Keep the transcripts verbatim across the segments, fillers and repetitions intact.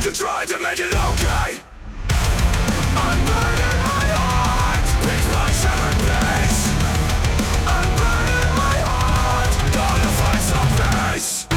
to try to make it okay. I'm burning my heart, piece by severed piece. I'm burning my heart, gonna find some peace.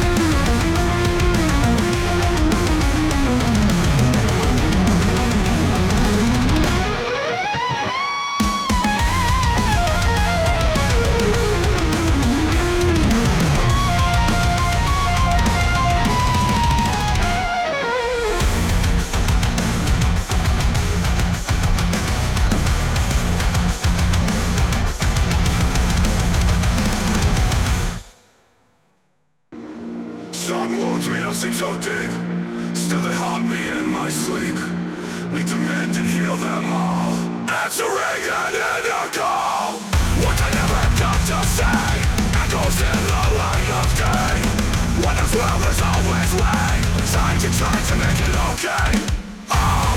Some wounds may not seem so deep, still they haunt me in my sleep. Need to mend and heal them all, answering an inner call. What I never got to say echoes in the light of day. What is well is always way, time to try to make it okay. Oh,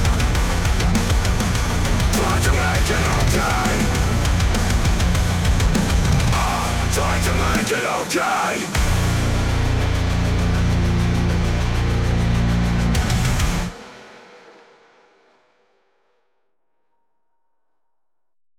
try to make it okay. Oh, try to make it okay.